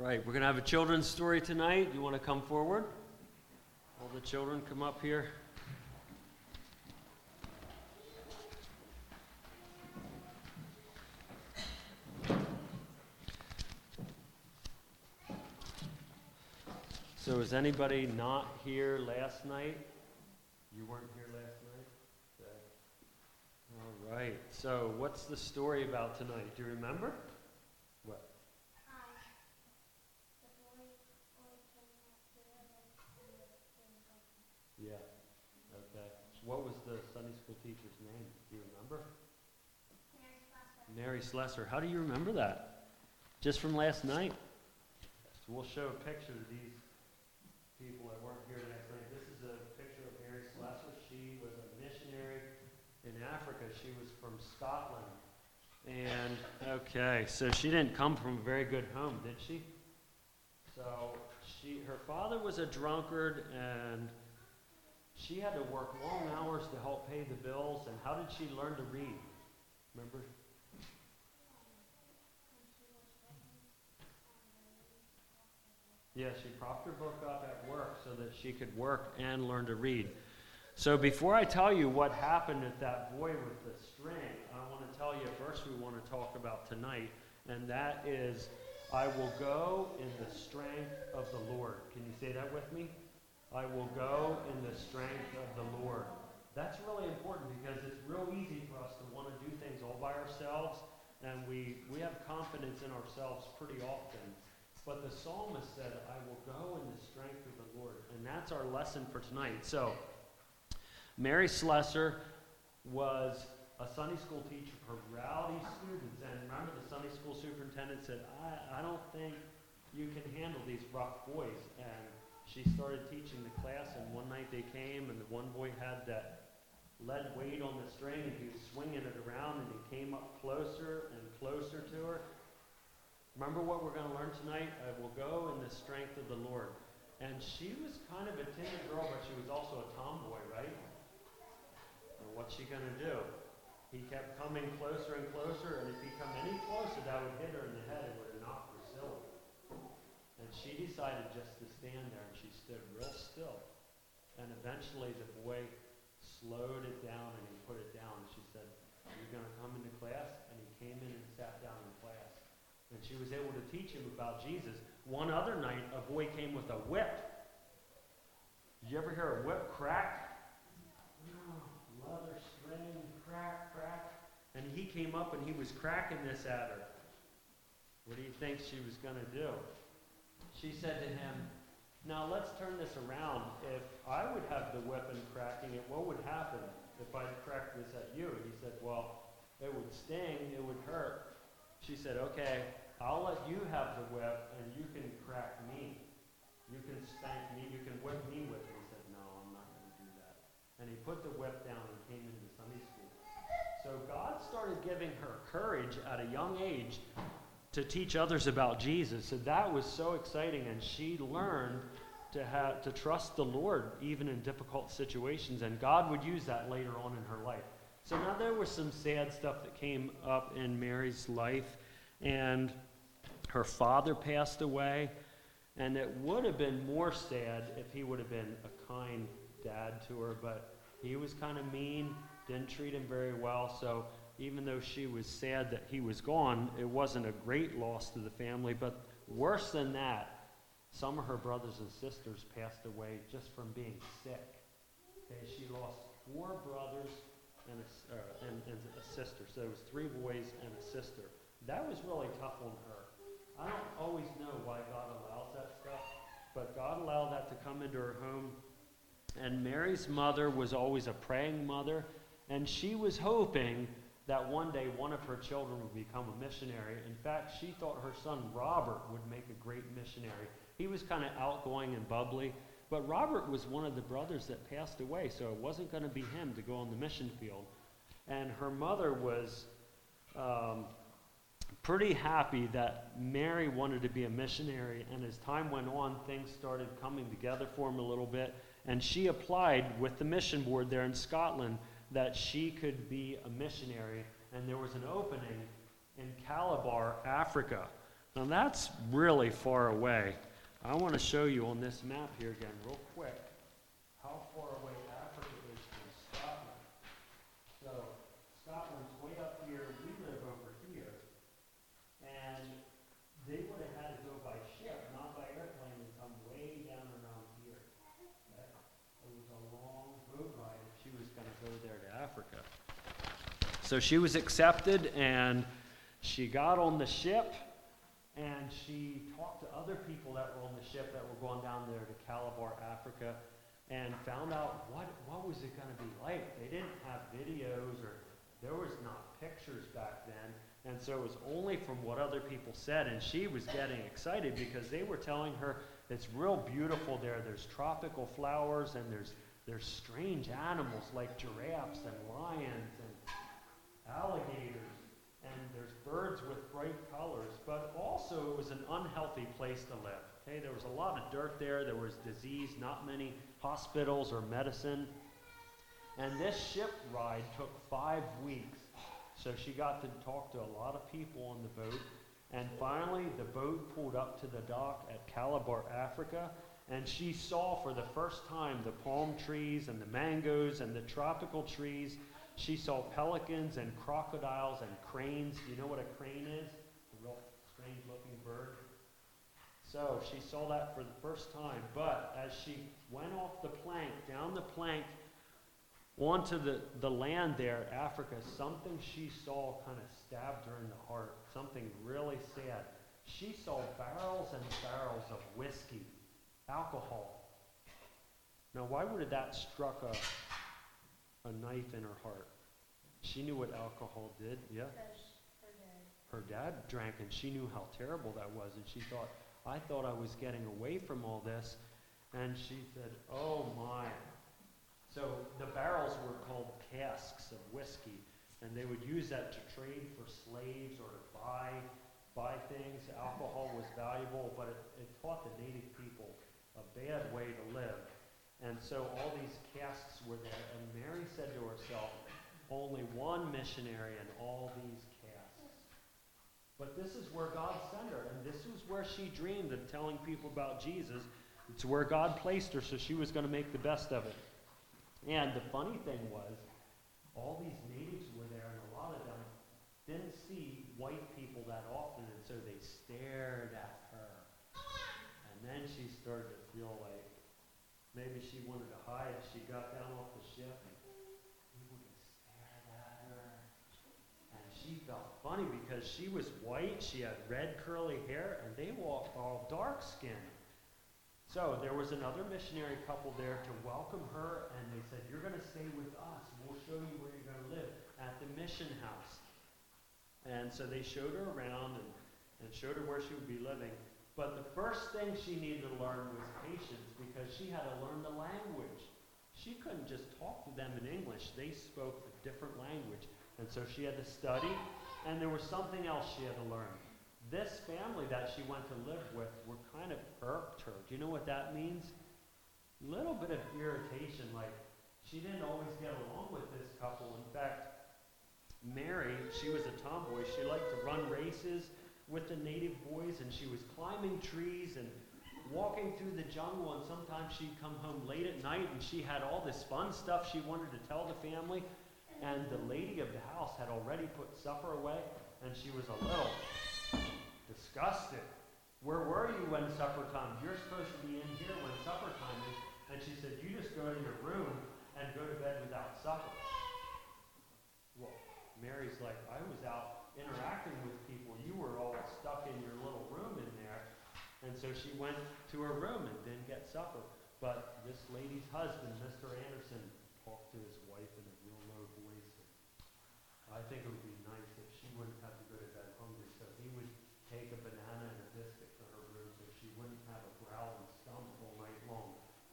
right, we're going to have a children's story tonight. You want to come forward? All the children come up here. So is anybody not here last night? You weren't here last night? Okay. All right. So what's the story about tonight? Do you remember? What? Yeah. Okay. What was the Sunday school teacher's name? Do you remember? Mary Slessor. How do you remember that? Just from last night? So we'll show a picture of these people that weren't here last night. This is a picture of Mary Slessor. She was a missionary in Africa. She was from Scotland. And, okay, so she didn't come from a very good home, did she? So her father was a drunkard, and she had to work long hours to help pay the bills. And how did she learn to read? Remember? Yeah, she propped her book up at work so that she could work and learn to read. So before I tell you what happened at that boy with the string, I want to tell you first we want to talk about tonight, and that is, I will go in the strength of the Lord. Can you say that with me? I will go in the strength of the Lord. That's really important because it's real easy for us to want to do things all by ourselves, and we have confidence in ourselves pretty often. But the psalmist said, I will go in the strength of the Lord. And that's our lesson for tonight. So, Mary Slessor was a Sunday school teacher for rowdy students. And remember, the Sunday school superintendent said, I don't think you can handle these rough boys. And she started teaching the class, and one night they came, and the one boy had that lead weight on the string, and he was swinging it around, and he came up closer and closer to her. Remember what we're going to learn tonight? I will go in the strength of the Lord. And she was kind of a timid girl, but she was also a tomboy, right? And what's she going to do? He kept coming closer and closer, and if he come any closer, that would hit her in the head and would have knocked her silly. And she decided just to stand there, and she stood real still. And eventually the boy slowed it down, and he put it down. And she said, are you going to come into class? And he came in and sat down in class. And she was able to teach him about Jesus. One other night, a boy came with a whip. Did you ever hear a whip crack? Oh, leather string, crack, crack. And he came up and he was cracking this at her. What do you think she was going to do? She said to him, now let's turn this around. If I would have the whip and cracking it, what would happen if I cracked this at you? And he said, well, it would sting, it would hurt. She said, okay, I'll let you have the whip, and you can crack me. You can spank me. You can whip me with it. He said, no, I'm not going to do that. And he put the whip down and came into Sunday school. So God started giving her courage at a young age to teach others about Jesus. So that was so exciting, and she learned to trust the Lord even in difficult situations, and God would use that later on in her life. So now there was some sad stuff that came up in Mary's life, and her father passed away, and it would have been more sad if he would have been a kind dad to her, but he was kind of mean, didn't treat him very well, so even though she was sad that he was gone, it wasn't a great loss to the family, but worse than that, some of her brothers and sisters passed away just from being sick. Okay, she lost 4 brothers and a sister. So it was 3 boys and a sister. That was really tough on her. I don't always know why God allows that stuff, but God allowed that to come into her home. And Mary's mother was always a praying mother, and she was hoping that one day one of her children would become a missionary. In fact, she thought her son Robert would make a great missionary. He was kind of outgoing and bubbly, but Robert was one of the brothers that passed away, so it wasn't going to be him to go on the mission field. And her mother was pretty happy that Mary wanted to be a missionary, and as time went on, things started coming together for him a little bit, and she applied with the mission board there in Scotland that she could be a missionary, and there was an opening in Calabar, Africa. Now that's really far away. I want to show you on this map here again real quick how far away Africa is from Scotland. So Scotland's way up here, we live over here, and they would have had to go by ship, not by airplane, and come way down around here. Okay? It was a long boat ride if she was going to go there to Africa. So she was accepted, and she got on the ship, and she talked to other people that were on the ship that were going down there to Calabar, Africa, and found out what was it going to be like. They didn't have videos, or there was not pictures back then, and so it was only from what other people said, and she was getting excited because they were telling her it's real beautiful there. There's tropical flowers, and there's strange animals like giraffes and lions and alligators. And there's birds with bright colors, but also it was an unhealthy place to live. Okay, there was a lot of dirt there. There was disease, not many hospitals or medicine. And this ship ride took 5 weeks. So she got to talk to a lot of people on the boat. And finally, the boat pulled up to the dock at Calabar, Africa. And she saw for the first time the palm trees and the mangoes and the tropical trees. She saw pelicans and crocodiles and cranes. Do you know what a crane is? A real strange-looking bird. So she saw that for the first time. But as she went off the plank, down the plank, onto the land there, Africa, something she saw kind of stabbed her in the heart. Something really sad. She saw barrels and barrels of whiskey, alcohol. Now, why would have that struck a knife in her heart? She knew what alcohol did, yeah? Because Her dad drank, and she knew how terrible that was, and she thought, I thought I was getting away from all this. And she said, oh my. So the barrels were called casks of whiskey, and they would use that to trade for slaves or to buy things. Alcohol was valuable, but it taught the native people a bad way to live. And so all these casks were there, and Mary said to herself, only one missionary in all these casks. But this is where God sent her, and this was where she dreamed of telling people about Jesus. It's where God placed her, so she was going to make the best of it. And the funny thing was, all these natives were there, and a lot of them didn't see white people that often, and so they stared at her. And then she started to feel like maybe she wanted to hide. She got down off the ship, and people just stared at her. And she felt funny because she was white, she had red curly hair, and they were all dark-skinned. So there was another missionary couple there to welcome her, and they said, you're going to stay with us. We'll show you where you're going to live, at the mission house. And so they showed her around and showed her where she would be living. But the first thing she needed to learn was patience, because she had to learn the language. She couldn't just talk to them in English. They spoke a different language. And so she had to study, and there was something else she had to learn. This family that she went to live with were kind of irked her. Do you know what that means? A little bit of irritation, like she didn't always get along with this couple. In fact, Mary, she was a tomboy. She liked to run races with the native boys, and she was climbing trees and walking through the jungle, and sometimes she'd come home late at night, and she had all this fun stuff she wanted to tell the family, and the lady of the house had already put supper away, and she was a little disgusted. Where were you when supper time? You're supposed to be in here when supper time is. And she said, you just go to your room and go to bed without supper. Well, Mary's like, I was out interacting with people. You were all stuck in your little room in there. And so she went to her room and didn't get supper. But this lady's husband, Mr. Anderson, talked to his wife in a real low voice. I think it would be nice if she wouldn't have to go to bed hungry. So he would take a banana and a biscuit to her room so she wouldn't have a growling stomach all night long.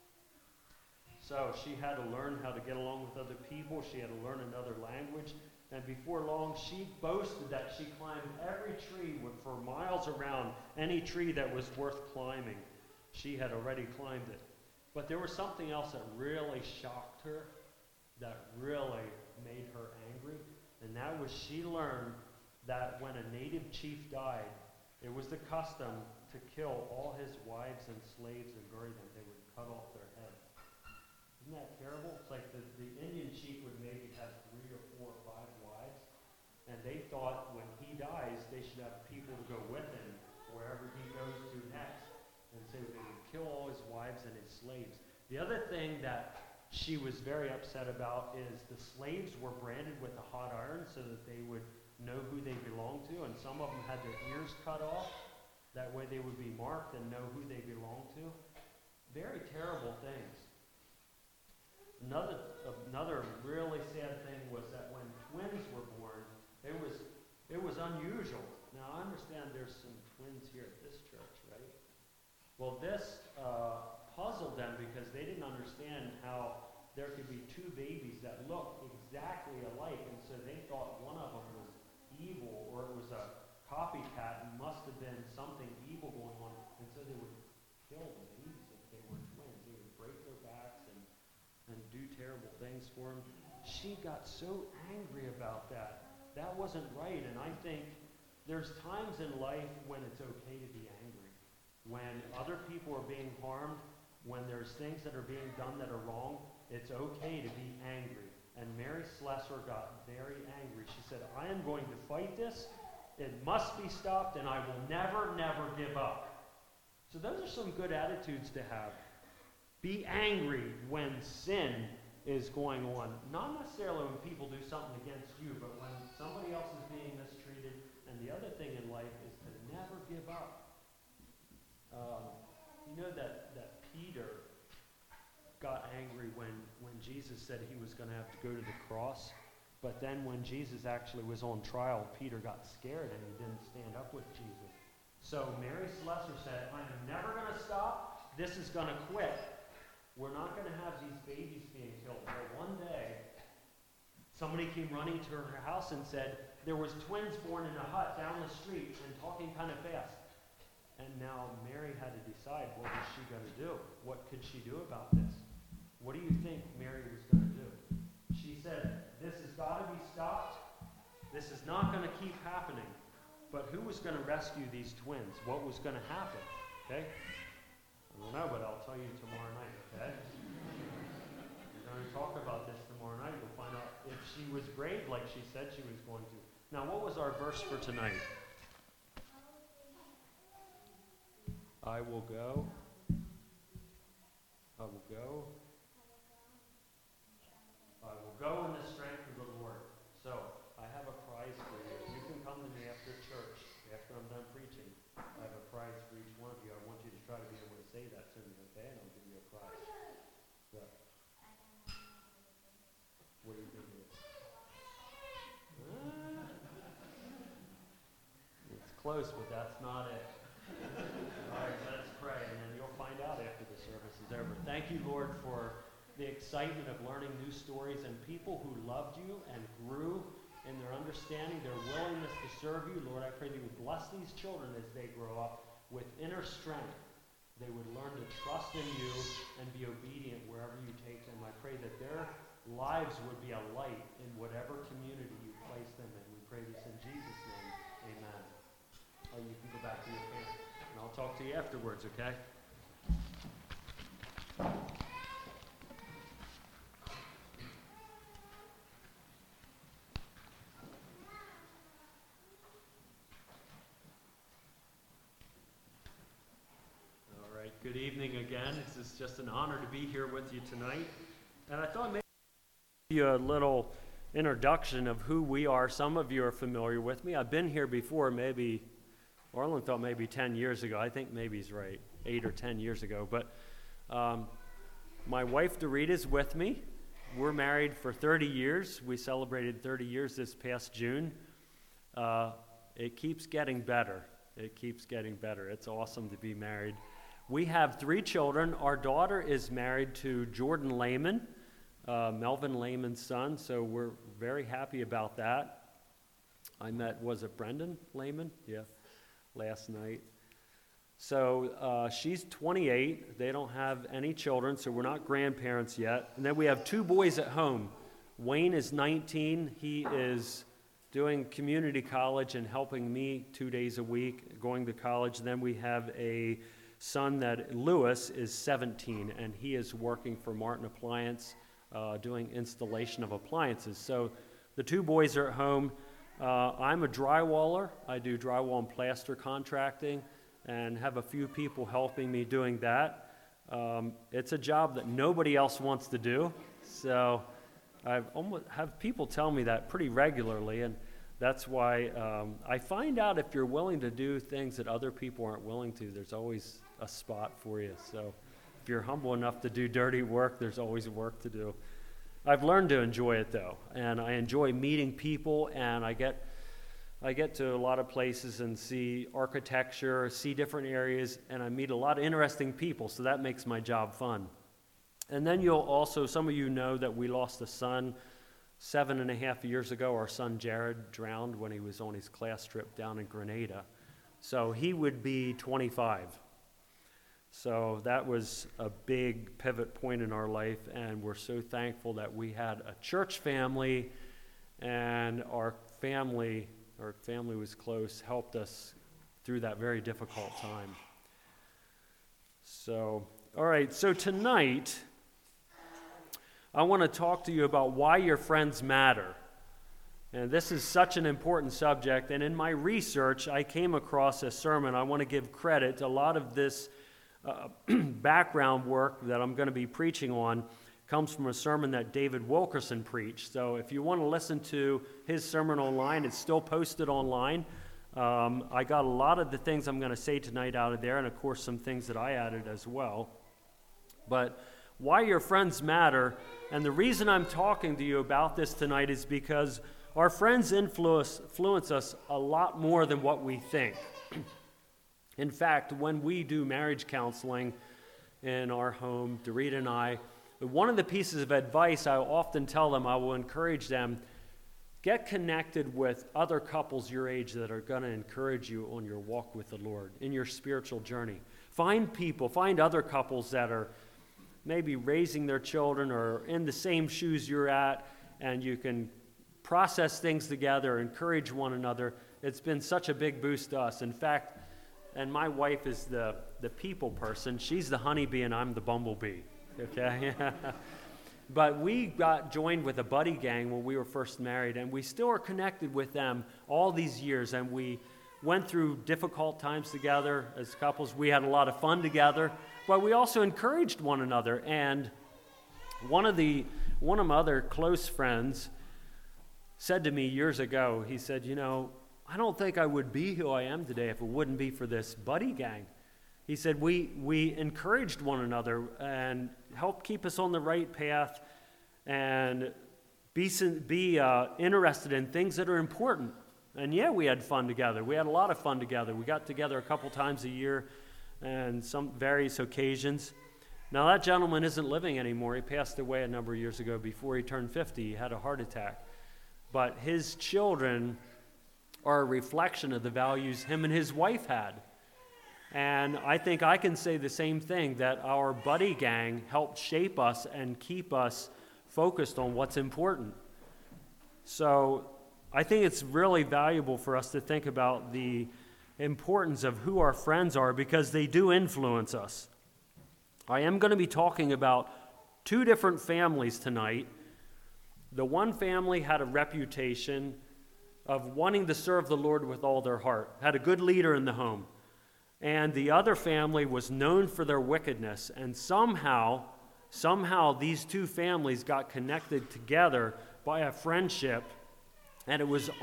So she had to learn how to get along with other people. She had to learn another language. And before long, she boasted that she climbed every tree for miles around, any tree that was worth climbing. She had already climbed it. But there was something else that really shocked her, that really made her angry. And that was she learned that when a native chief died, It was the custom to kill all his wives and slaves and bury them. They would cut off their heads. Isn't that terrible? It's like the Indian chief would maybe have 3 or 4 or 5 wives, and they thought when he dies, they should have people to go with him wherever he goes to next. And so they would kill all his wives and his slaves. The other thing that she was very upset about is the slaves were branded with a hot iron so that they would know who they belonged to, and some of them had their ears cut off. That way they would be marked and know who they belonged to. Very terrible things. Another really sad thing was that when twins were born, it was unusual. Now I understand there's some twins here at this church, right? Well, this puzzled them because they didn't understand how there could be 2 babies that looked exactly alike, and so they thought one of them was evil, or it was a copycat, and must have been something evil going on, and so they would kill the babies if they were twins. They would break their backs and do terrible things for them. She got so angry about that. That wasn't right, and I think there's times in life when it's okay to be angry. When other people are being harmed, when there's things that are being done that are wrong, it's okay to be angry. And Mary Slessor got very angry. She said, I am going to fight this. It must be stopped, and I will never, never give up. So those are some good attitudes to have. Be angry when sin is going on. Not necessarily when people do something against you, but when somebody else is being mistreated. And the other thing in life is to never give up. You know that Peter got angry when Jesus said he was going to have to go to the cross. But then when Jesus actually was on trial, Peter got scared and he didn't stand up with Jesus. So Mary Slessor said, I am never going to stop. This is going to quit. We're not going to have these babies being killed. Well, one day, somebody came running to her house and said, there was twins born in a hut down the street and talking kind of fast. And now Mary had to decide, what was she going to do? What could she do about this? What do you think Mary was going to do? She said, this has got to be stopped. This is not going to keep happening. But who was going to rescue these twins? What was going to happen? Okay? I don't know, but I'll tell you tomorrow night, okay? We're going to talk about this tomorrow night. We'll find out if she was brave like she said she was going to. Now, what was our verse for tonight? I will go. I will go. I will go in the strength of the Lord. So, I have a prize for you. You can come to me after church, after I'm done preaching. I have a prize for each one of you. I want you to try to be able to say that to me, okay? And I'll give you a prize. So, what do you think it is? It's close, but that's not it. All right, let's pray, and then you'll find out after the service is over. Thank you, Lord, for the excitement of learning new stories and people who loved you and grew in their understanding, their willingness to serve you. Lord, I pray that you would bless these children as they grow up with inner strength. They would learn to trust in you and be obedient wherever you take them. I pray that their lives would be a light in whatever community you place them in. We pray this in Jesus' name. Amen. Oh, you can go back to your parents. And I'll talk to you afterwards, okay? All right, good evening again. This is just an honor to be here with you tonight. And I thought maybe I'd give you a little introduction of who we are. Some of you are familiar with me. I've been here before, maybe Orland thought maybe 10 years ago. I think maybe he's right, 8 or 10 years ago. But my wife, Dorita, is with me. We're married for 30 years. We celebrated 30 years this past June. It keeps getting better. It keeps getting better. It's awesome to be married. We have 3 children. Our daughter is married to Jordan Lehman, Melvin Lehman's son, so we're very happy about that. I met, was it Brendan Lehman? Yeah. Last night. So she's 28. They don't have any children, so we're not grandparents yet. And then we have 2 boys at home. Wayne is 19. He is doing community college and helping me 2 days a week, going to college. Then we have a son that, Lewis, is 17, and he is working for Martin Appliance, doing installation of appliances. So the two boys are at home. I'm a drywaller. I do drywall and plaster contracting and have a few people helping me doing that. It's a job that nobody else wants to do, so I've almost have people tell me that pretty regularly, and that's why I find out if you're willing to do things that other people aren't willing to, there's always a spot for you. So if you're humble enough to do dirty work, there's always work to do. I've learned to enjoy it, though, and I enjoy meeting people, and I get to a lot of places and see architecture, see different areas, and I meet a lot of interesting people, so that makes my job fun. And then you'll also, some of you know that we lost a son 7.5 years ago. Our son Jared drowned when he was on his class trip down in Grenada. So he would be 25. So that was a big pivot point in our life, and we're so thankful that we had a church family, and our family was close, helped us through that very difficult time. So, all right, so tonight, I want to talk to you about why your friends matter. And this is such an important subject, and in my research, I came across a sermon. I want to give credit to a lot of this background work that I'm going to be preaching on comes from a sermon that David Wilkerson preached. So if you want to listen to his sermon online, it's still posted online. I got a lot of the things I'm going to say tonight out of there, and of course some things that I added as well. But why your friends matter, and the reason I'm talking to you about this tonight is because our friends influence us a lot more than what we think. In fact, when we do marriage counseling in our home, Dorita and I, one of the pieces of advice I often tell them, I will encourage them, get connected with other couples your age that are going to encourage you on your walk with the Lord, in your spiritual journey. Find other couples that are maybe raising their children or in the same shoes you're at, and you can process things together, encourage one another. It's been such a big boost to us. In fact, and my wife is the people person. She's the honeybee and I'm the bumblebee, okay? But we got joined with a buddy gang when we were first married, and we still are connected with them all these years, and we went through difficult times together as couples. We had a lot of fun together, but we also encouraged one another. And one of my other close friends said to me years ago, he said, I don't think I would be who I am today if it wouldn't be for this buddy gang. He said, we encouraged one another and helped keep us on the right path and be interested in things that are important. And yeah, we had fun together. We had a lot of fun together. We got together a couple times a year and some various occasions. Now that gentleman isn't living anymore. He passed away a number of years ago before he turned 50. He had a heart attack. But his children are a reflection of the values him and his wife had. And I think I can say the same thing, that our buddy gang helped shape us and keep us focused on what's important. So I think it's really valuable for us to think about the importance of who our friends are, because they do influence us. I am going to be talking about two different families tonight. The one family had a reputation of wanting to serve the Lord with all their heart, had a good leader in the home. And the other family was known for their wickedness. And somehow these two families got connected together by a friendship. And it was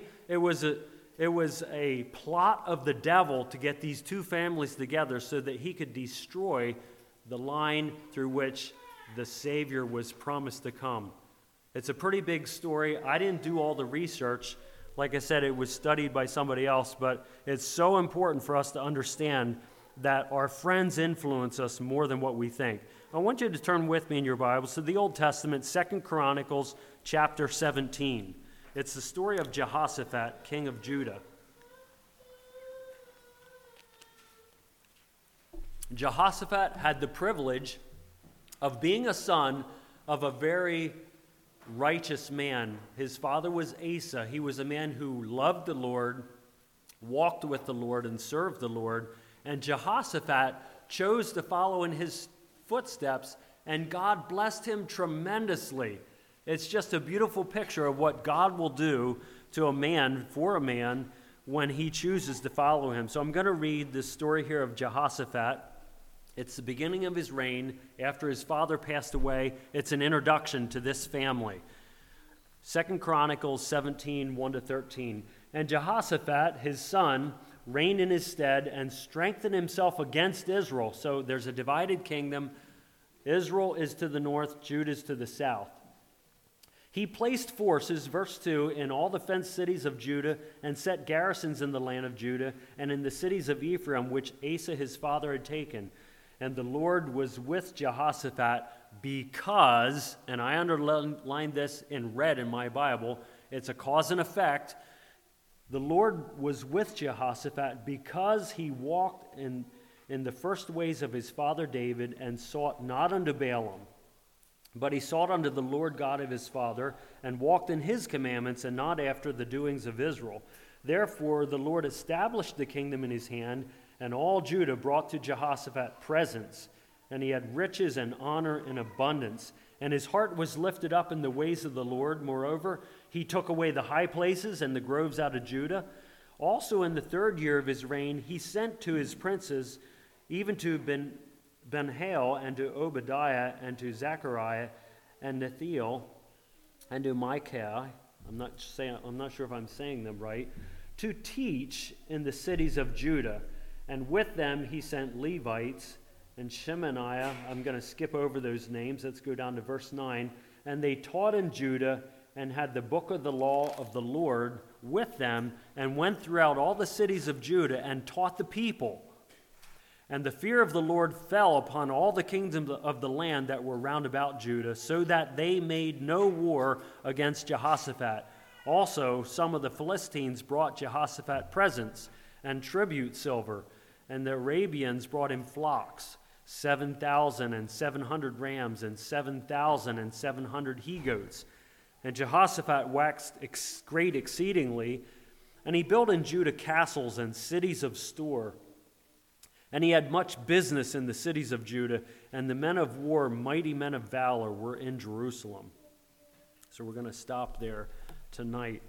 a plot of the devil to get these two families together so that he could destroy the line through which the Savior was promised to come. It's a pretty big story. I didn't do all the research. Like I said, it was studied by somebody else, but it's so important for us to understand that our friends influence us more than what we think. I want you to turn with me in your Bibles to the Old Testament, 2 Chronicles chapter 17. It's the story of Jehoshaphat, king of Judah. Jehoshaphat had the privilege of being a son of a very righteous man. His father was Asa. He was a man who loved the Lord, walked with the Lord, and served the Lord. And Jehoshaphat chose to follow in his footsteps, and God blessed him tremendously. It's just a beautiful picture of what God will do to a man, for a man, when he chooses to follow him. So I'm going to read this story here of Jehoshaphat. It's the beginning of his reign after his father passed away. It's an introduction to this family. 2 Chronicles 17, 1-13. And Jehoshaphat, his son, reigned in his stead and strengthened himself against Israel. So there's a divided kingdom. Israel is to the north, Judah is to the south. He placed forces, verse 2, in all the fenced cities of Judah and set garrisons in the land of Judah and in the cities of Ephraim, which Asa his father had taken. And the Lord was with Jehoshaphat because, and I underlined this in red in my Bible, it's a cause and effect. The Lord was with Jehoshaphat because he walked in the first ways of his father David and sought not unto Baalim, but he sought unto the Lord God of his father and walked in his commandments and not after the doings of Israel. Therefore the Lord established the kingdom in his hand, and all Judah brought to Jehoshaphat presents, and he had riches and honor in abundance. And his heart was lifted up in the ways of the Lord. Moreover, he took away the high places and the groves out of Judah. Also in the 3rd year of his reign, he sent to his princes, even to Ben-Hail and to Obadiah and to Zechariah and Nethiel and to Micaiah. I'm not sure if I'm saying them right. To teach in the cities of Judah. And with them he sent Levites and Shemaiah. I'm going to skip over those names. Let's go down to verse 9. And they taught in Judah and had the book of the law of the Lord with them and went throughout all the cities of Judah and taught the people. And the fear of the Lord fell upon all the kingdoms of the land that were round about Judah, so that they made no war against Jehoshaphat. Also, some of the Philistines brought Jehoshaphat presents and tribute silver, and the Arabians brought him flocks, 7,700 rams and 7,700 he-goats. And Jehoshaphat waxed great exceedingly, and he built in Judah castles and cities of store. And he had much business in the cities of Judah, and the men of war, mighty men of valor, were in Jerusalem. So we're going to stop there tonight.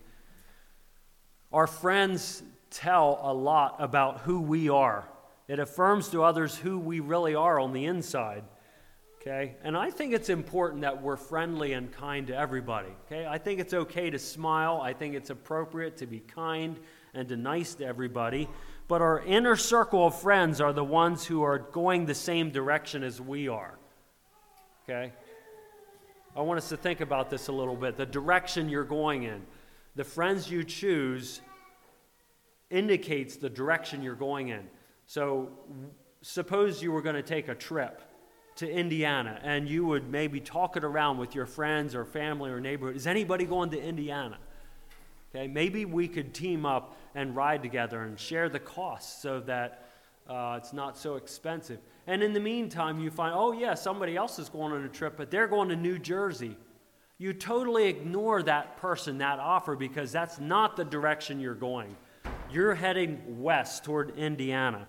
Our friends tell a lot about who we are. It affirms to others who we really are on the inside. Okay? And I think it's important that we're friendly and kind to everybody. Okay? I think it's okay to smile. I think it's appropriate to be kind and to nice to everybody. But our inner circle of friends are the ones who are going the same direction as we are. Okay? I want us to think about this a little bit. The direction you're going in. The friends you choose indicates the direction you're going in. So suppose you were going to take a trip to Indiana and you would maybe talk it around with your friends or family or neighborhood. Is anybody going to Indiana? Okay, maybe we could team up and ride together and share the costs so that it's not so expensive. And in the meantime, you find, oh yeah, somebody else is going on a trip, but they're going to New Jersey. You totally ignore that person, that offer, because that's not the direction you're going. You're heading west toward Indiana.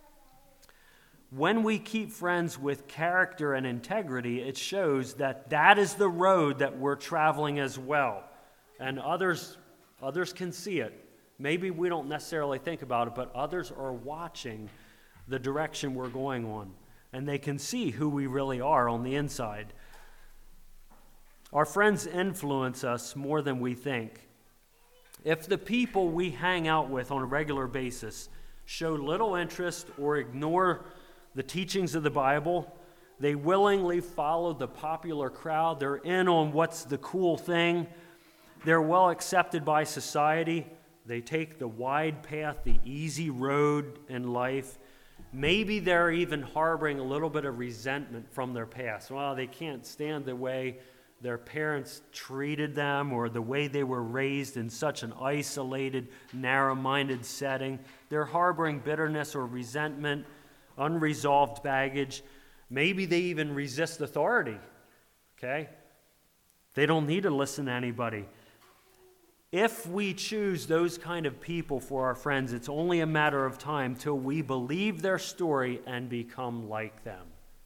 When we keep friends with character and integrity, it shows that that is the road that we're traveling as well. And others can see it. Maybe we don't necessarily think about it, but others are watching the direction we're going on. And they can see who we really are on the inside. Our friends influence us more than we think. If the people we hang out with on a regular basis show little interest or ignore the teachings of the Bible, they willingly follow the popular crowd. They're in on what's the cool thing. They're well accepted by society. They take the wide path, the easy road in life. Maybe they're even harboring a little bit of resentment from their past. Well, they can't stand the way their parents treated them or the way they were raised in such an isolated, narrow-minded setting. They're harboring bitterness or resentment, unresolved baggage. Maybe they even resist authority, okay? They don't need to listen to anybody. If we choose those kind of people for our friends, it's only a matter of time till we believe their story and become like them.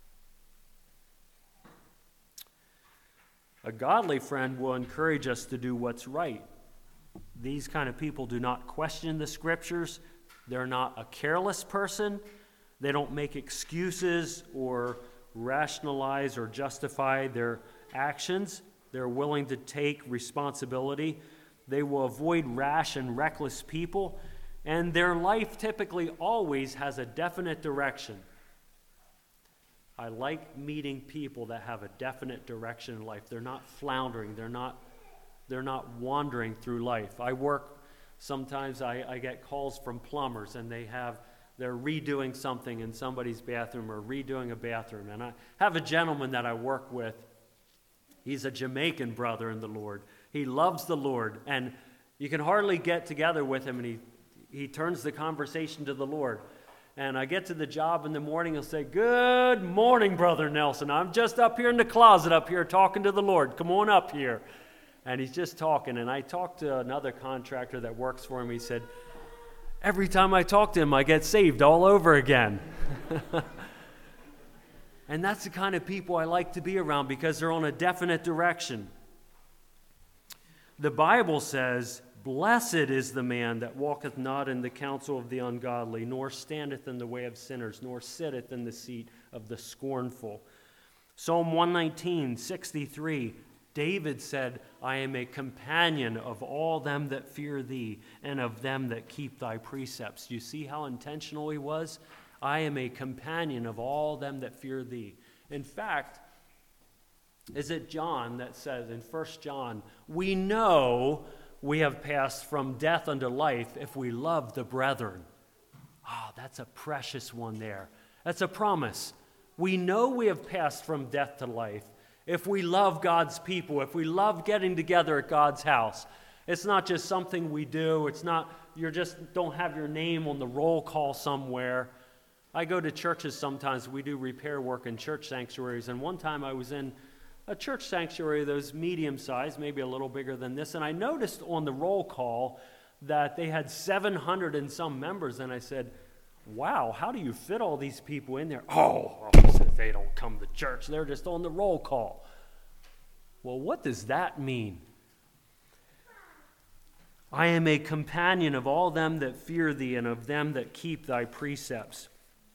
A godly friend will encourage us to do what's right. These kind of people do not question the scriptures. They're not a careless person. They don't make excuses or rationalize or justify their actions. They're willing to take responsibility. They will avoid rash and reckless people, and their life typically always has a definite direction. I like meeting people that have a definite direction in life. They're not floundering. They're not wandering through life. I work, sometimes I get calls from plumbers, and they're redoing something in somebody's bathroom or redoing a bathroom. And I have a gentleman that I work with. He's a Jamaican brother in the Lord. He loves the Lord, and you can hardly get together with him, and he turns the conversation to the Lord. And I get to the job in the morning, he'll say, "Good morning, Brother Nelson. I'm just up here in the closet up here talking to the Lord. Come on up here." And he's just talking. And I talked to another contractor that works for him. He said, "Every time I talk to him, I get saved all over again." And that's the kind of people I like to be around because they're on a definite direction. The Bible says, "Blessed is the man that walketh not in the counsel of the ungodly, nor standeth in the way of sinners, nor sitteth in the seat of the scornful." Psalm 119:63, David said, "I am a companion of all them that fear thee, and of them that keep thy precepts." Do you see how intentional he was? I am a companion of all them that fear thee. In fact, is it John that says in 1 John, "We know we have passed from death unto life if we love the brethren." That's a precious one there. That's a promise. We know we have passed from death to life if we love God's people, if we love getting together at God's house. It's not just something we do. It's not, you just don't have your name on the roll call somewhere. I go to churches sometimes. We do repair work in church sanctuaries. And one time I was in a church sanctuary that was medium-sized, maybe a little bigger than this. And I noticed on the roll call that they had 700 and some members. And I said, "Wow, how do you fit all these people in there?" They don't come to church. They're just on the roll call. Well, what does that mean? I am a companion of all them that fear thee and of them that keep thy precepts.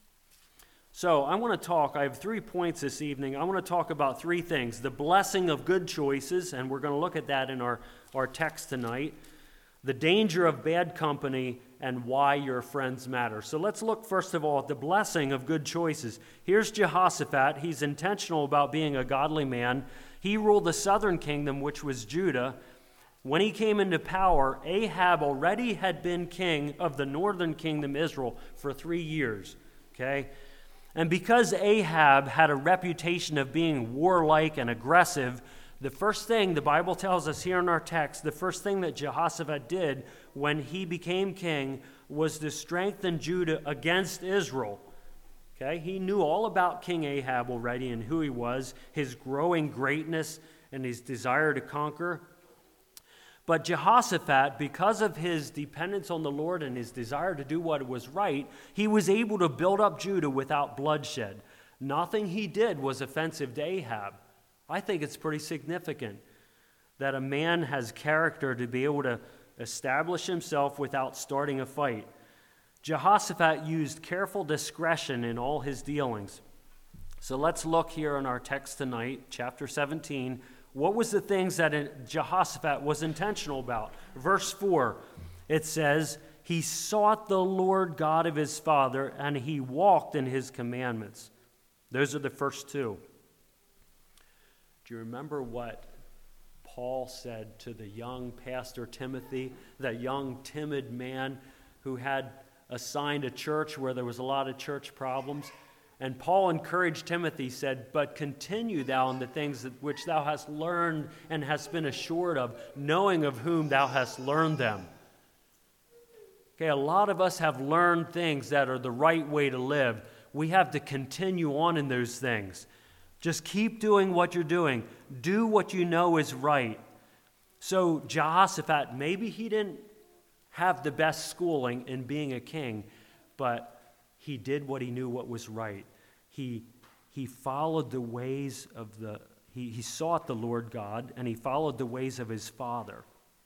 So I have 3 points this evening. I want to talk about 3 things. The blessing of good choices, and we're going to look at that in our text tonight. The danger of bad company, and why your friends matter. So let's look first of all at the blessing of good choices. Here's Jehoshaphat. He's intentional about being a godly man. He ruled the southern kingdom, which was Judah. When he came into power, Ahab already had been king of the northern kingdom, Israel, for 3 years. Okay? And because Ahab had a reputation of being warlike and aggressive, the first thing the Bible tells us here in our text, the first thing that Jehoshaphat did when he became king was to strengthen Judah against Israel. Okay? He knew all about King Ahab already and who he was, his growing greatness and his desire to conquer. But Jehoshaphat, because of his dependence on the Lord and his desire to do what was right, he was able to build up Judah without bloodshed. Nothing he did was offensive to Ahab. I think it's pretty significant that a man has character to be able to establish himself without starting a fight. Jehoshaphat used careful discretion in all his dealings. So let's look here in our text tonight, chapter 17. What was the things that Jehoshaphat was intentional about? Verse 4, it says, "He sought the Lord God of his father, and he walked in his commandments." Those are the first 2. Do you remember what Paul said to the young pastor Timothy, that young timid man who had assigned a church where there was a lot of church problems? And Paul encouraged Timothy, said, "But continue thou in the things which thou hast learned and hast been assured of, knowing of whom thou hast learned them." Okay, a lot of us have learned things that are the right way to live. We have to continue on in those things. Just keep doing what you're doing. Do what you know is right. So Jehoshaphat, maybe he didn't have the best schooling in being a king, but he did what he knew what was right. He followed the ways of he sought the Lord God, and he followed the ways of his father.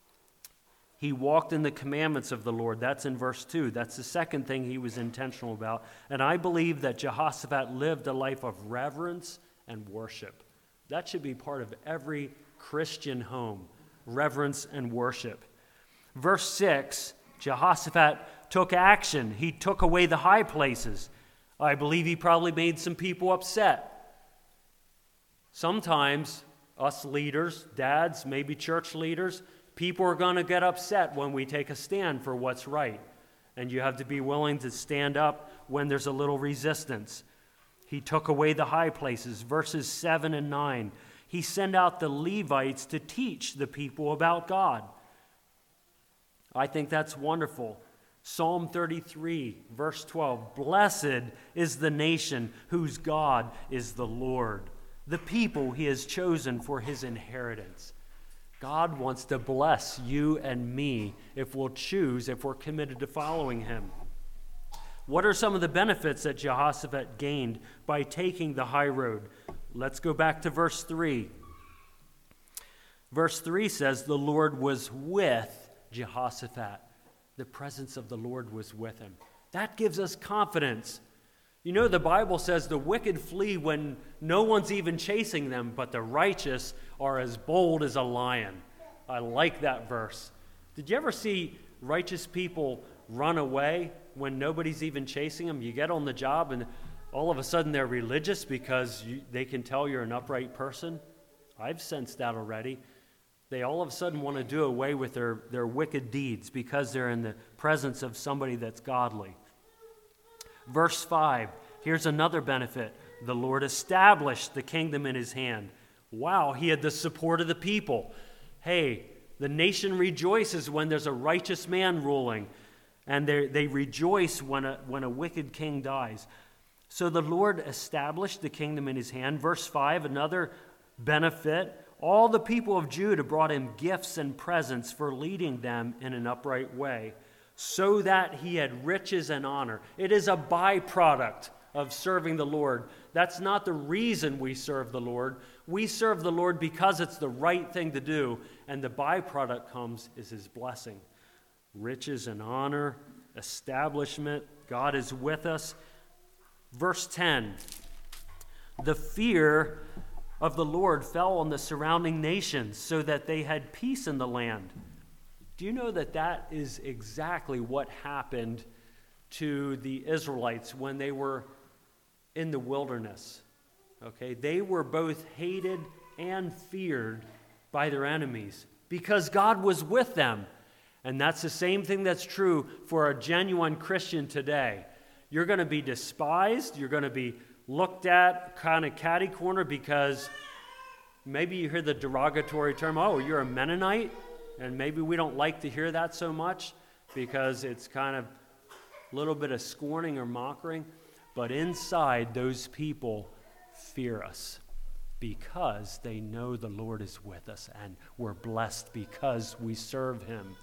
He walked in the commandments of the Lord. That's in verse 2. That's the second thing he was intentional about. And I believe that Jehoshaphat lived a life of reverence and worship. That should be part of every Christian home, reverence and worship. Verse 6, Jehoshaphat took action. He took away the high places. I believe he probably made some people upset. Sometimes us leaders, dads, maybe church leaders, people are going to get upset when we take a stand for what's right. And you have to be willing to stand up when there's a little resistance. He took away the high places. Verses 7 and 9. He sent out the Levites to teach the people about God. I think that's wonderful. Psalm 33, verse 12. Blessed is the nation whose God is the Lord, the people he has chosen for his inheritance. God wants to bless you and me if we'll choose, if we're committed to following him. What are some of the benefits that Jehoshaphat gained by taking the high road? Let's go back to verse 3. Verse 3 says, the Lord was with Jehoshaphat. The presence of the Lord was with him. That gives us confidence. You know, the Bible says the wicked flee when no one's even chasing them, but the righteous are as bold as a lion. I like that verse. Did you ever see righteous people run away when nobody's even chasing them? You get on the job and all of a sudden they're religious because they can tell you're an upright person. I've sensed that already. They all of a sudden want to do away with their wicked deeds because they're in the presence of somebody that's godly. Verse 5, here's another benefit. The Lord established the kingdom in his hand. Wow, he had the support of the people. Hey, the nation rejoices when there's a righteous man ruling, and they rejoice when a wicked king dies. So the Lord established the kingdom in his hand. Verse 5, another benefit. All the people of Judah brought him gifts and presents for leading them in an upright way, so that he had riches and honor. It is a byproduct of serving the Lord. That's not the reason we serve the Lord. We serve the Lord because it's the right thing to do, and the byproduct comes is his blessing. Riches and honor, establishment, God is with us. Verse 10, the fear of the Lord fell on the surrounding nations so that they had peace in the land. Do you know that is exactly what happened to the Israelites when they were in the wilderness? Okay, they were both hated and feared by their enemies because God was with them. And that's the same thing that's true for a genuine Christian today. You're going to be despised, you're going to be looked at kind of catty-corner because maybe you hear the derogatory term, oh, you're a Mennonite? And maybe we don't like to hear that so much because it's kind of a little bit of scorning or mocking. But inside, those people fear us because they know the Lord is with us and we're blessed because we serve him.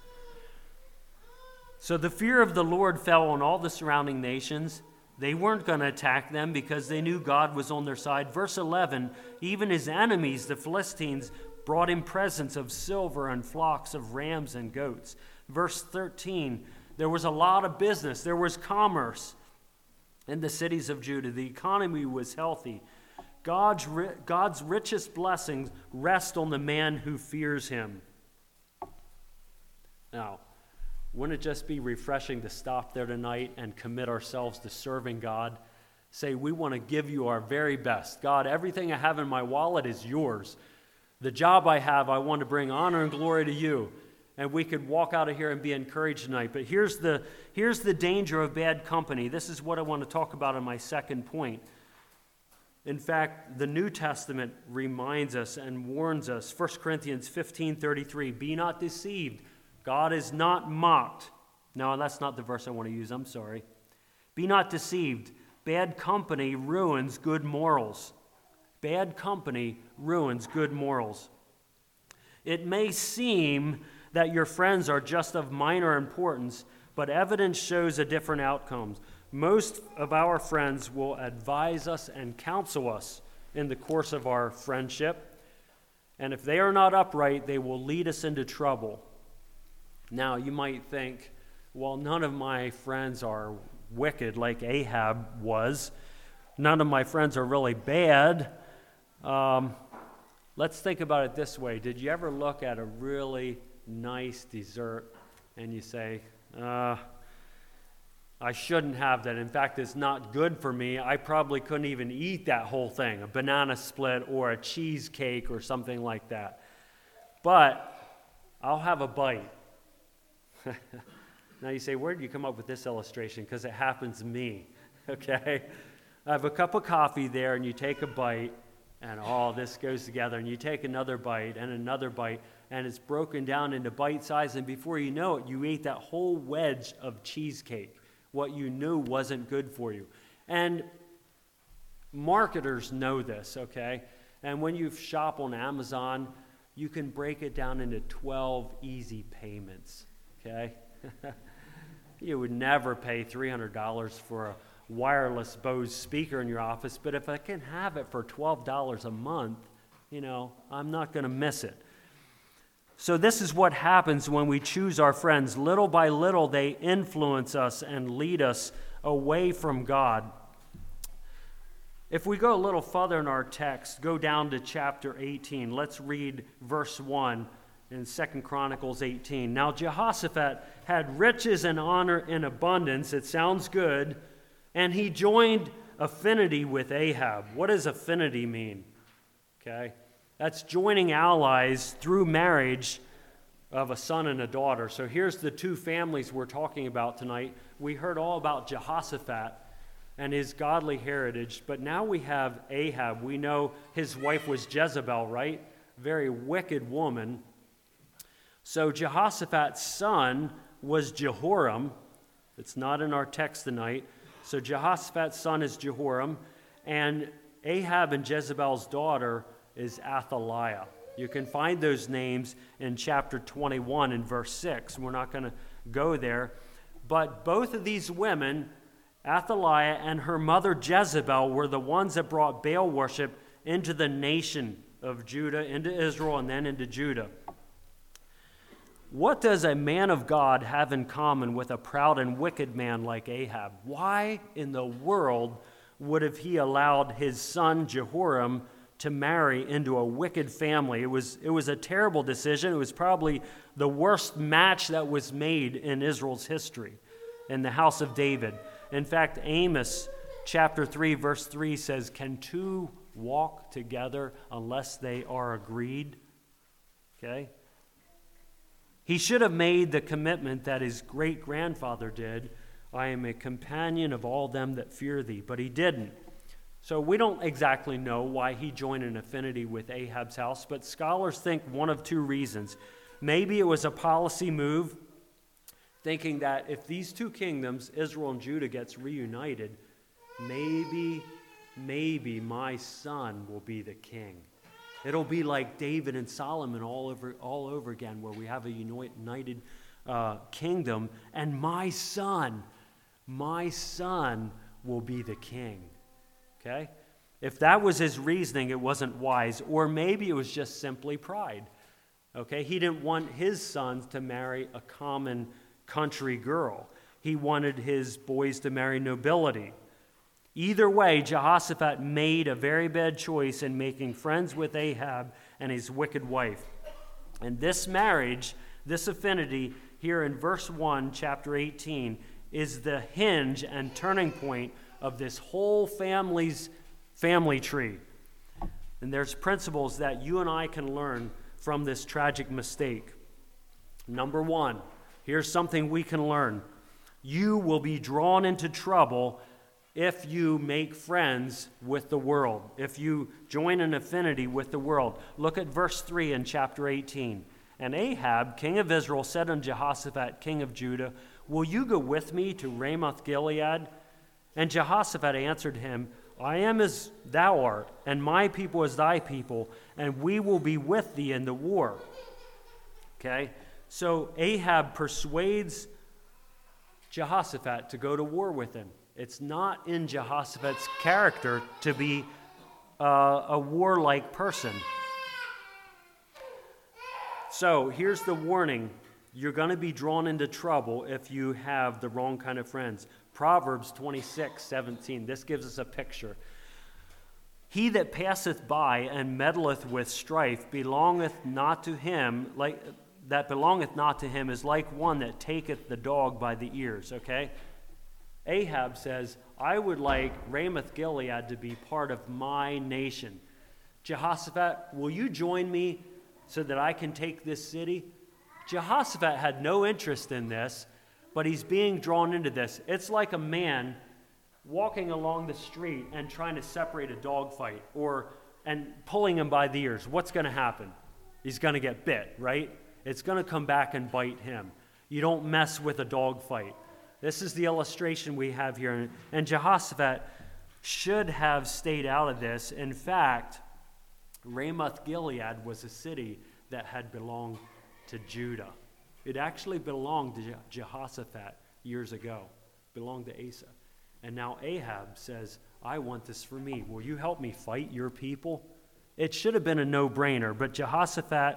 So the fear of the Lord fell on all the surrounding nations. They weren't going to attack them because they knew God was on their side. Verse 11, even his enemies, the Philistines, brought him presents of silver and flocks of rams and goats. Verse 13, there was a lot of business. There was commerce in the cities of Judah. The economy was healthy. God's richest blessings rest on the man who fears him. Now, wouldn't it just be refreshing to stop there tonight and commit ourselves to serving God? Say, we want to give you our very best. God, everything I have in my wallet is yours. The job I have, I want to bring honor and glory to you. And we could walk out of here and be encouraged tonight. But here's the danger of bad company. This is what I want to talk about in my second point. In fact, the New Testament reminds us and warns us. 1 Corinthians 15:33, be not deceived. God is not mocked. No, that's not the verse I want to use. I'm sorry. Be not deceived. Bad company ruins good morals. Bad company ruins good morals. It may seem that your friends are just of minor importance, but evidence shows a different outcome. Most of our friends will advise us and counsel us in the course of our friendship, and if they are not upright, they will lead us into trouble. Now, you might think, well, none of my friends are wicked like Ahab was. None of my friends are really bad. Let's think about it this way. Did you ever look at a really nice dessert and you say, I shouldn't have that. In fact, it's not good for me. I probably couldn't even eat that whole thing, a banana split or a cheesecake or something like that. But I'll have a bite. Now you say, where did you come up with this illustration? Because it happens to me, okay? I have a cup of coffee there, and you take a bite, and all this goes together, and you take another bite, and it's broken down into bite size, and before you know it, you ate that whole wedge of cheesecake, what you knew wasn't good for you. And marketers know this, okay? And when you shop on Amazon, you can break it down into 12 easy payments, okay? You would never pay $300 for a wireless Bose speaker in your office, but if I can have it for $12 a month, I'm not going to miss it. So this is what happens when we choose our friends. Little by little, they influence us and lead us away from God. If we go a little further in our text, go down to chapter 18. Let's read verse 1 in 2 Chronicles 18. Now Jehoshaphat had riches and honor in abundance. It sounds good. And he joined affinity with Ahab. What does affinity mean? Okay, that's joining allies through marriage of a son and a daughter. So here's the two families we're talking about tonight. We heard all about Jehoshaphat and his godly heritage, but now we have Ahab. We know his wife was Jezebel, right? Very wicked woman. So Jehoshaphat's son was Jehoram. It's not in our text tonight. So Jehoshaphat's son is Jehoram, and Ahab and Jezebel's daughter is Athaliah. You can find those names in chapter 21 and verse 6. We're not going to go there. But both of these women, Athaliah and her mother Jezebel, were the ones that brought Baal worship into the nation of Judah, into Israel, and then into Judah. What does a man of God have in common with a proud and wicked man like Ahab? Why in the world would have he allowed his son Jehoram to marry into a wicked family? It was a terrible decision. It was probably the worst match that was made in Israel's history, in the house of David. In fact, Amos chapter 3, verse 3 says, "Can two walk together unless they are agreed?" Okay? He should have made the commitment that his great-grandfather did, "I am a companion of all them that fear thee," but he didn't. So we don't exactly know why he joined an affinity with Ahab's house, but scholars think one of two reasons. Maybe it was a policy move, thinking that if these two kingdoms, Israel and Judah, gets reunited, maybe my son will be the king. It'll be like David and Solomon all over again, where we have a united kingdom, and my son will be the king. Okay? If that was his reasoning, it wasn't wise, or maybe it was just simply pride. Okay? He didn't want his sons to marry a common country girl. He wanted his boys to marry nobility. Either way, Jehoshaphat made a very bad choice in making friends with Ahab and his wicked wife. And this marriage, this affinity, here in verse 1, chapter 18, is the hinge and turning point of this whole family's family tree. And there's principles that you and I can learn from this tragic mistake. Number one, here's something we can learn. You will be drawn into trouble if you make friends with the world, if you join an affinity with the world. Look at verse 3 in chapter 18. And Ahab, king of Israel, said unto Jehoshaphat, king of Judah, "Will you go with me to Ramoth Gilead?" And Jehoshaphat answered him, I am as thou art, and my people as thy people, and we will be with thee in the war. Okay? So Ahab persuades Jehoshaphat to go to war with him. It's not in Jehoshaphat's character to be a warlike person. So here's the warning. You're going to be drawn into trouble if you have the wrong kind of friends. Proverbs 26:17. This gives us a picture. He that passeth by and meddleth with strife belongeth not to him, that belongeth not to him is like one that taketh the dog by the ears. Okay? Ahab says, I would like Ramoth Gilead to be part of my nation. Jehoshaphat, will you join me so that I can take this city? Jehoshaphat had no interest in this, but he's being drawn into this. It's like a man walking along the street and trying to separate a dog fight and pulling him by the ears. What's going to happen? He's going to get bit, right? It's going to come back and bite him. You don't mess with a dog fight. This is the illustration we have here. And Jehoshaphat should have stayed out of this. In fact, Ramoth Gilead was a city that had belonged to Judah. It actually belonged to Jehoshaphat years ago. Belonged to Asa. And now Ahab says, I want this for me. Will you help me fight your people? It should have been a no-brainer, but Jehoshaphat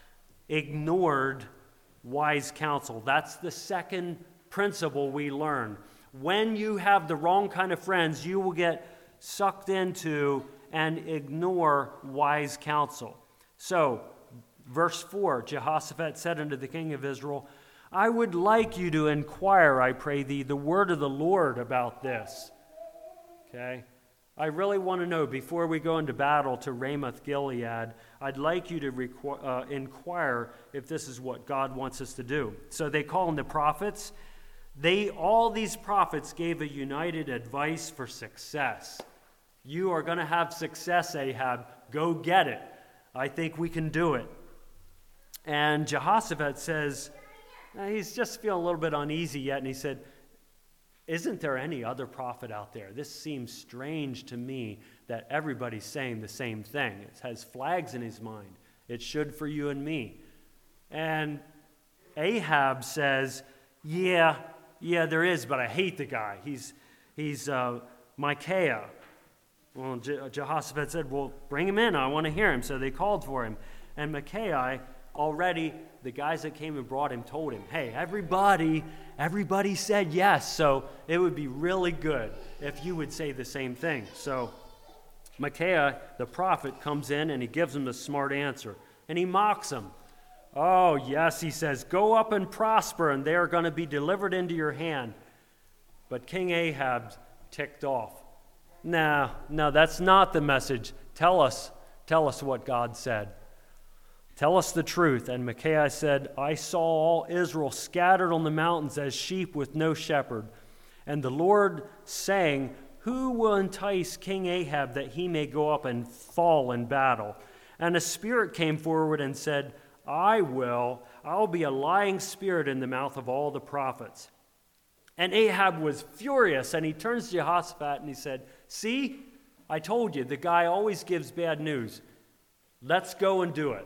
ignored wise counsel. That's the second principle we learn. When you have the wrong kind of friends, you will get sucked into and ignore wise counsel. So, verse 4, Jehoshaphat said unto the king of Israel, I would like you to inquire, I pray thee, the word of the Lord about this. Okay? I really want to know, before we go into battle to Ramoth Gilead, I'd like you to inquire if this is what God wants us to do. So they call them the prophets. All these prophets gave a united advice for success. You are going to have success, Ahab. Go get it. I think we can do it. And Jehoshaphat says, he's just feeling a little bit uneasy yet, and he said, isn't there any other prophet out there? This seems strange to me that everybody's saying the same thing. It has flags in his mind. It should for you and me. And Ahab says, yeah, there is, but I hate the guy. He's Micaiah. Well, Jehoshaphat said, well, bring him in. I want to hear him. So they called for him. And Micaiah, already, the guys that came and brought him told him, hey, everybody said yes, so it would be really good if you would say the same thing. So Micaiah, the prophet, comes in and he gives him the smart answer. And he mocks him. Oh, yes, he says, go up and prosper, and they are going to be delivered into your hand. But King Ahab ticked off. No, that's not the message. Tell us what God said. Tell us the truth. And Micaiah said, I saw all Israel scattered on the mountains as sheep with no shepherd. And the Lord saying, who will entice King Ahab that he may go up and fall in battle? And a spirit came forward and said, I'll be a lying spirit in the mouth of all the prophets. And Ahab was furious, and he turns to Jehoshaphat and he said, see, I told you, the guy always gives bad news. Let's go and do it.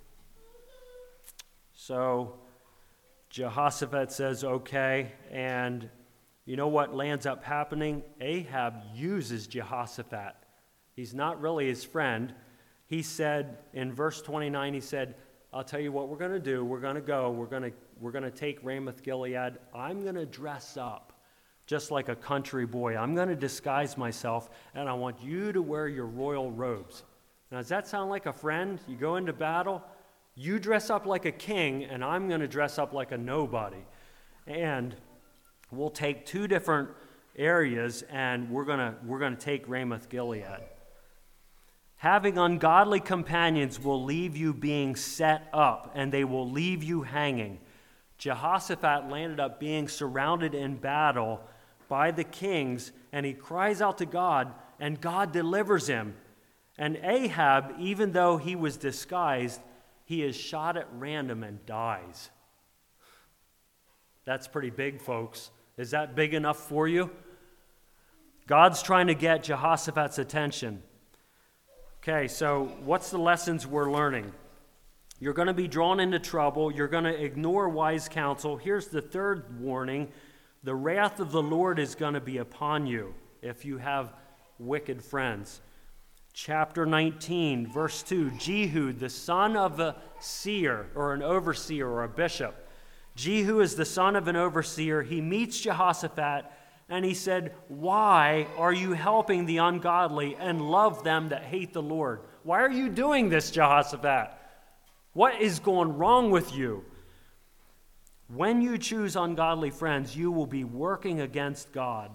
So Jehoshaphat says, okay, and you know what lands up happening? Ahab uses Jehoshaphat. He's not really his friend. He said, in verse 29, he said, I'll tell you what we're going to do. We're going to go. We're going to take Ramoth Gilead. I'm going to dress up just like a country boy. I'm going to disguise myself, and I want you to wear your royal robes. Now, does that sound like a friend? You go into battle, you dress up like a king, and I'm going to dress up like a nobody. And we'll take two different areas, and we're going to take Ramoth Gilead. Having ungodly companions will leave you being set up, and they will leave you hanging. Jehoshaphat landed up being surrounded in battle by the kings, and he cries out to God, and God delivers him. And Ahab, even though he was disguised, he is shot at random and dies. That's pretty big, folks. Is that big enough for you? God's trying to get Jehoshaphat's attention. Okay, so what's the lessons we're learning? You're going to be drawn into trouble. You're going to ignore wise counsel. Here's the third warning. The wrath of the Lord is going to be upon you if you have wicked friends. Chapter 19, verse 2, Jehu, the son of a seer, or an overseer, or a bishop. Jehu is the son of an overseer. He meets Jehoshaphat, and he said, "Why are you helping the ungodly and love them that hate the Lord?" Why are you doing this, Jehoshaphat? What is going wrong with you? When you choose ungodly friends, you will be working against God.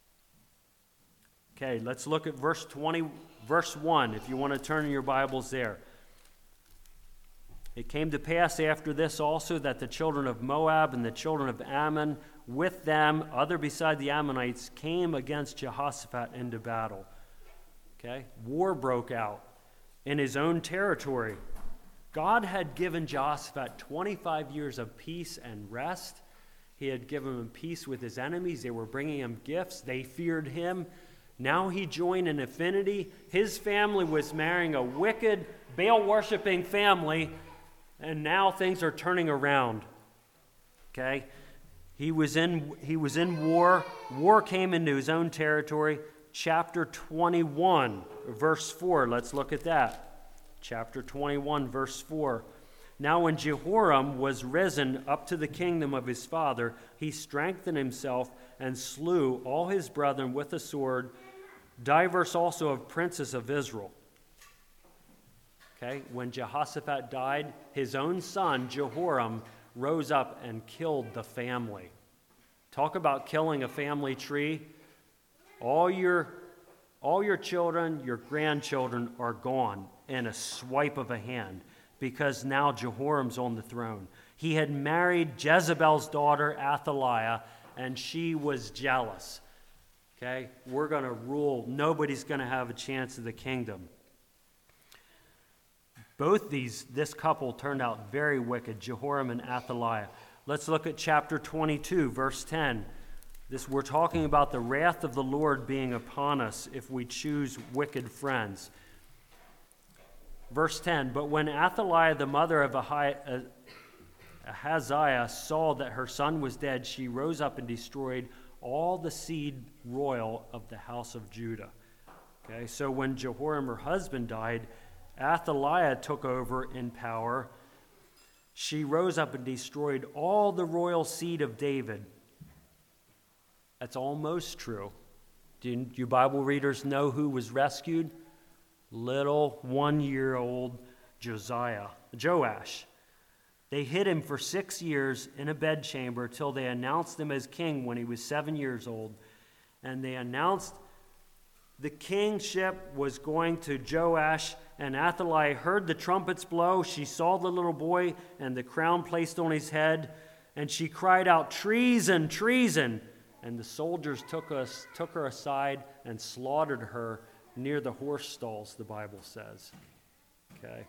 Okay, let's look at verse 1, if you want to turn in your Bibles there. It came to pass after this also that the children of Moab and the children of Ammon, with them, other beside the Ammonites, came against Jehoshaphat into battle. Okay, war broke out in his own territory. God had given Jehoshaphat 25 years of peace and rest. He had given him peace with his enemies. They were bringing him gifts. They feared him. Now he joined an affinity. His family was marrying a wicked, Baal-worshiping family, and now things are turning around. Okay? He was in war. War came into his own territory. Chapter 21, verse 4. Let's look at that. Chapter 21, verse 4. Now when Jehoram was risen up to the kingdom of his father, he strengthened himself and slew all his brethren with a sword, divers also of princes of Israel. Okay, when Jehoshaphat died, his own son, Jehoram, rose up and killed the family. Talk about killing a family tree. All your children, your grandchildren are gone in a swipe of a hand because now Jehoram's on the throne. He had married Jezebel's daughter, Athaliah, and she was jealous. Okay, we're going to rule. Nobody's going to have a chance of the kingdom. This couple turned out very wicked, Jehoram and Athaliah. Let's look at chapter 22, verse 10. We're talking about the wrath of the Lord being upon us if we choose wicked friends. Verse 10, but when Athaliah, the mother of Ahaziah, saw that her son was dead, she rose up and destroyed all the seed royal of the house of Judah. Okay, so when Jehoram, her husband, died, Athaliah took over in power. She rose up and destroyed all the royal seed of David. That's almost true. Do you Bible readers know who was rescued? Little 1-year-old Joash. They hid him for 6 years in a bedchamber till they announced him as king when he was 7 years old. And they announced the kingship was going to Joash, and Athaliah heard the trumpets blow. She saw the little boy and the crown placed on his head, and she cried out, "Treason, treason!" And the soldiers took her aside and slaughtered her near the horse stalls, the Bible says. Okay.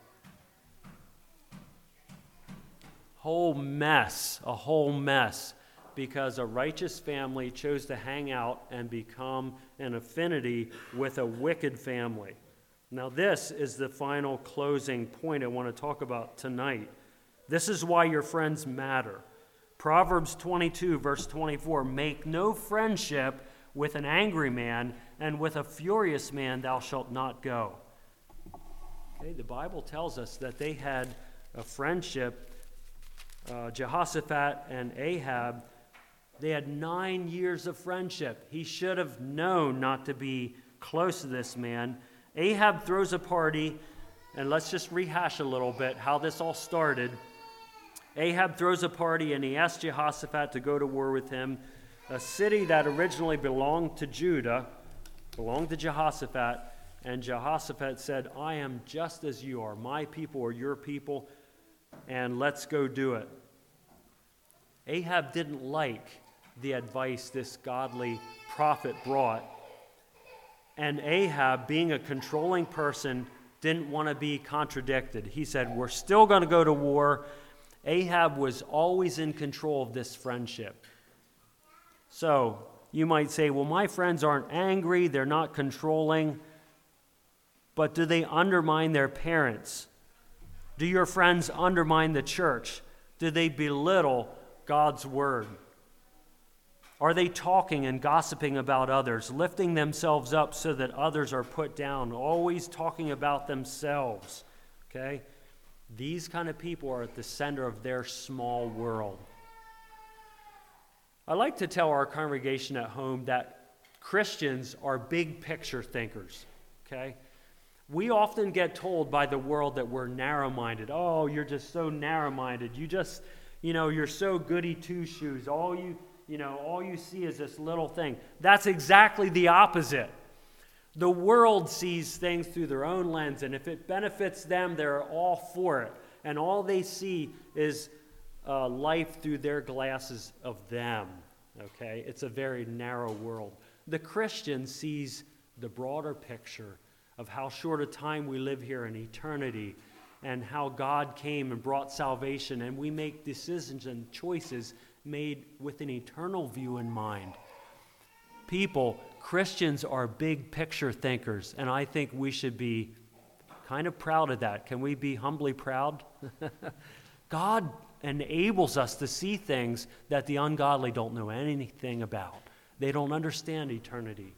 A whole mess, because a righteous family chose to hang out and become an affinity with a wicked family. Now, this is the final closing point I want to talk about tonight. This is why your friends matter. Proverbs 22, verse 24, make no friendship with an angry man, and with a furious man thou shalt not go. Okay, the Bible tells us that they had a friendship. Jehoshaphat and Ahab, they had 9 years of friendship. He should have known not to be close to this man. Ahab throws a party, and let's just rehash a little bit how this all started. Ahab throws a party, and he asks Jehoshaphat to go to war with him. A city that originally belonged to Judah, belonged to Jehoshaphat, and Jehoshaphat said, I am just as you are. My people are your people, and let's go do it. Ahab didn't like the advice this godly prophet brought, and Ahab, being a controlling person, didn't want to be contradicted. He said, we're still going to go to war. Ahab was always in control of this friendship. So, You might say, well, my friends aren't angry, they're not controlling, but do they undermine their parents? Do your friends undermine the church? Do they belittle God's word? Are they talking and gossiping about others, lifting themselves up so that others are put down, always talking about themselves? Okay? These kind of people are at the center of their small world. I like to tell our congregation at home that Christians are big picture thinkers, okay? We often get told by the world that we're narrow-minded. Oh, you're just so narrow-minded. You just, you're so goody two-shoes. All you see is this little thing. That's exactly the opposite. The world sees things through their own lens, and if it benefits them, they're all for it. And all they see is life through their glasses of them. Okay? It's a very narrow world. The Christian sees the broader picture of how short a time we live here in eternity, and how God came and brought salvation, and we make decisions and choices made with an eternal view in mind. Christians are big picture thinkers, and I think we should be kind of proud of that. Can we be humbly proud? God enables us to see things that the ungodly don't know anything about. They don't understand eternity.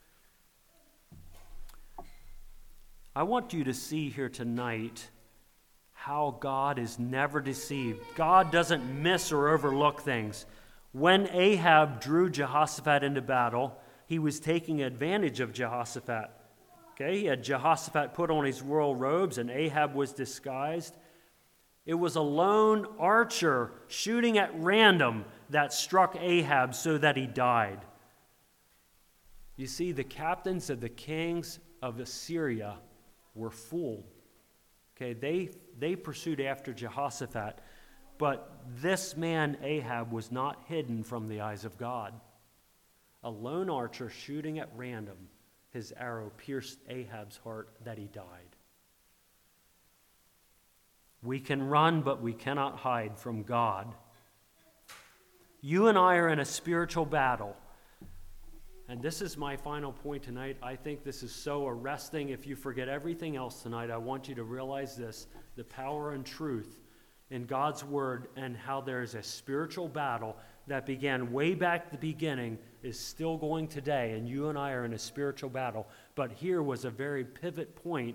I want you to see here tonight how God is never deceived. God doesn't miss or overlook things. When Ahab drew Jehoshaphat into battle, he was taking advantage of Jehoshaphat. Okay, he had Jehoshaphat put on his royal robes, and Ahab was disguised. It was a lone archer shooting at random that struck Ahab so that he died. You see, the captains of the kings of Assyria were fooled. Okay, they pursued after Jehoshaphat, but this man Ahab was not hidden from the eyes of God. A lone archer shooting at random, his arrow pierced Ahab's heart that he died. We can run, but we cannot hide from God. You and I are in a spiritual battle. And this is my final point tonight. I think this is so arresting. If you forget everything else tonight, I want you to realize this: the power and truth in God's word, and how there is a spiritual battle that began way back at the beginning, is still going today, and you and I are in a spiritual battle. But here was a very pivot point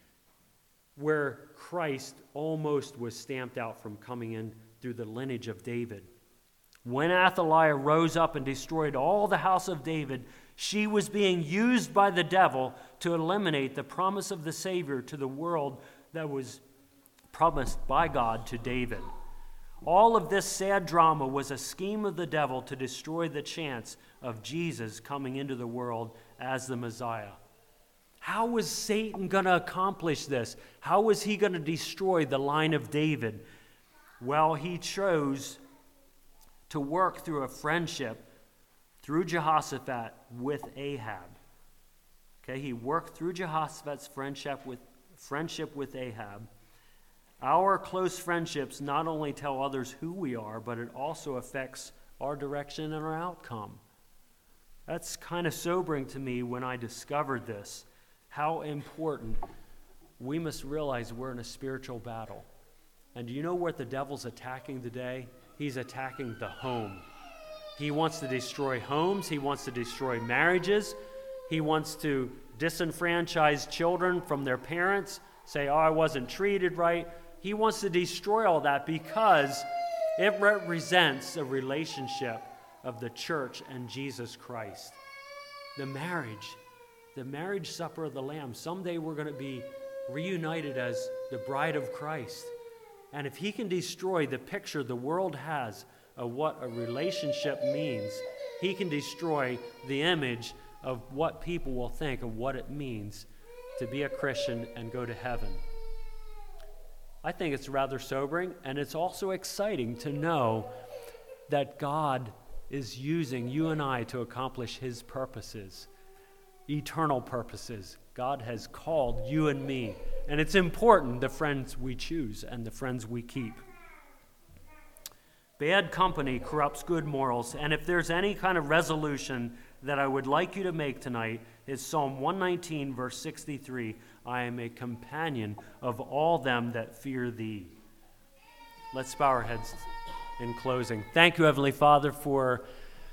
where Christ almost was stamped out from coming in through the lineage of David. When Athaliah rose up and destroyed all the house of David, she was being used by the devil to eliminate the promise of the Savior to the world that was promised by God to David. All of this sad drama was a scheme of the devil to destroy the chance of Jesus coming into the world as the Messiah. How was Satan going to accomplish this? How was he going to destroy the line of David? Well, he chose to work through a friendship through Jehoshaphat with Ahab. Okay, he worked through Jehoshaphat's friendship with Ahab. Our close friendships not only tell others who we are, but it also affects our direction and our outcome. That's kind of sobering to me when I discovered this, how important we must realize we're in a spiritual battle. And do you know what the devil's attacking today? He's attacking the home. He wants to destroy homes. He wants to destroy marriages. He wants to disenfranchise children from their parents, say, oh, I wasn't treated right. He wants to destroy all that because it represents a relationship of the church and Jesus Christ. The marriage supper of the Lamb. Someday we're going to be reunited as the bride of Christ. And if he can destroy the picture the world has of what a relationship means, he can destroy the image of what people will think of what it means to be a Christian and go to heaven. I think it's rather sobering, and it's also exciting to know that God is using you and I to accomplish his purposes, eternal purposes. God has called you and me, and it's important the friends we choose and the friends we keep. Bad company corrupts good morals. And if there's any kind of resolution that I would like you to make tonight, is Psalm 119, verse 63. I am a companion of all them that fear thee. Let's bow our heads in closing. Thank you, Heavenly Father, for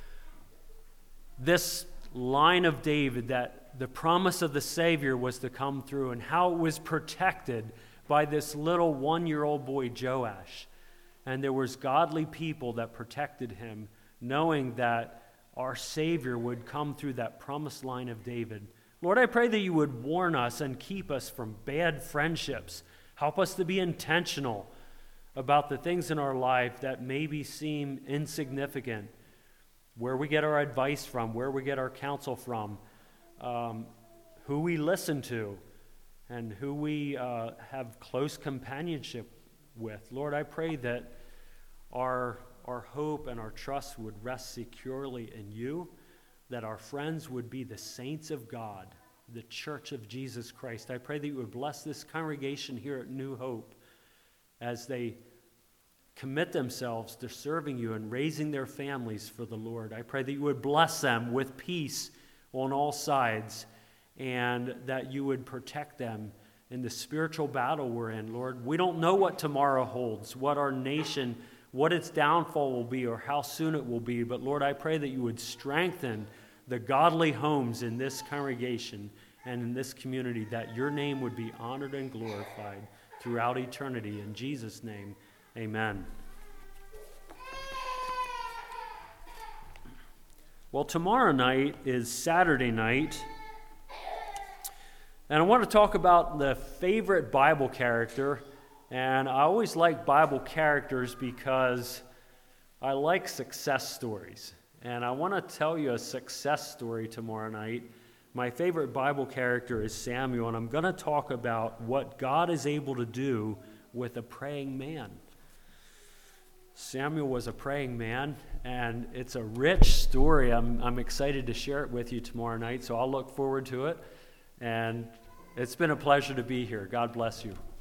this line of David, that the promise of the Savior was to come through, and how it was protected by this little 1-year-old boy, Joash. And there was godly people that protected him, knowing that our Savior would come through that promised line of David. Lord, I pray that you would warn us and keep us from bad friendships. Help us to be intentional about the things in our life that maybe seem insignificant, where we get our advice from, where we get our counsel from, who we listen to, and who we have close companionship with. Lord, I pray that our hope and our trust would rest securely in you, that our friends would be the saints of God, the church of Jesus Christ. I pray that you would bless this congregation here at New Hope as they commit themselves to serving you and raising their families for the Lord. I pray that you would bless them with peace on all sides, and that you would protect them in the spiritual battle we're in, Lord. We don't know what tomorrow holds, what our nation, what its downfall will be, or how soon it will be. But Lord, I pray that you would strengthen the godly homes in this congregation and in this community, that your name would be honored and glorified throughout eternity. In Jesus' name, amen. Well, tomorrow night is Saturday night, and I want to talk about the favorite Bible character. And I always like Bible characters because I like success stories. And I want to tell you a success story tomorrow night. My favorite Bible character is Samuel, and I'm going to talk about what God is able to do with a praying man. Samuel was a praying man, and it's a rich story. I'm excited to share it with you tomorrow night, so I'll look forward to it. And it's been a pleasure to be here. God bless you.